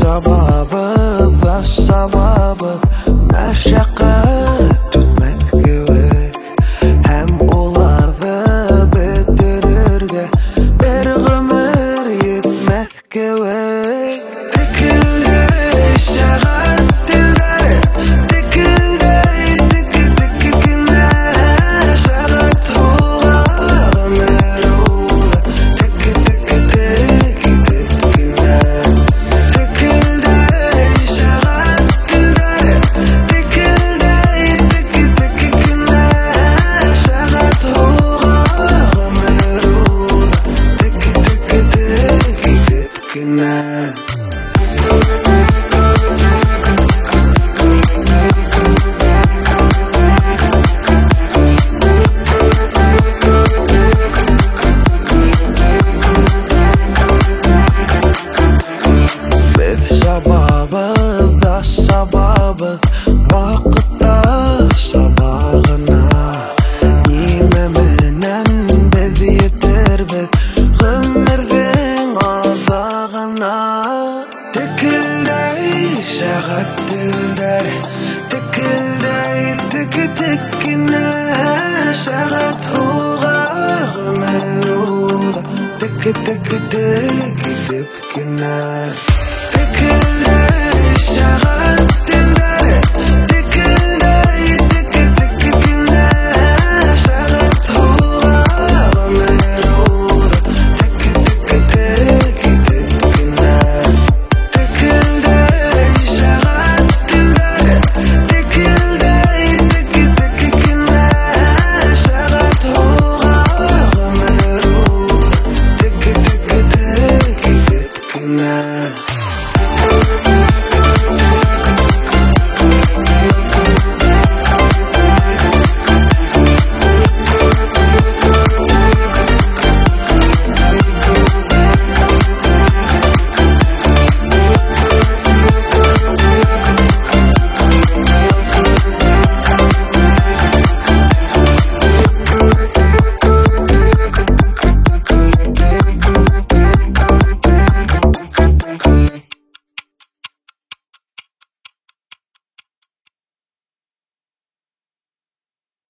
شبابك ذا الشبابك мәшәкать үтмәс кебек һәм уларҙы бетерергә бер ғүмер етмәс кебек. Текелдәй сәғәт телдәре, текелдәй теке-теке кенә сәғәт һуға ғүмер уза, теке-теке-тек итеп кенә. Текелдәй сәғәт телдәре, текелдәй теке-теке кенә сәғәт һуға ғүмер уза, теке-теке-тек итеп кенә. Без шабабыз да шабабыз вакытта шабагына. Нимә менән без етербез гомерҙең аҙағына. Текелдәй сәғәт телдәре, текелдәй теке-тек кенә сәғәт һуға ғүмер уза, теке-теке-тек итеп кенә. Текелдәй сәғәт телдәре, текелдәй теке-теке кенә сәғәт һуға ғүмер уза, теке-теке-тек итеп кенә. Текелдәй сәғәт телдәре, текелдәй теке-теке кенә сәғәт һуға ғүмер уза, теке-теке-тек итеп кенә.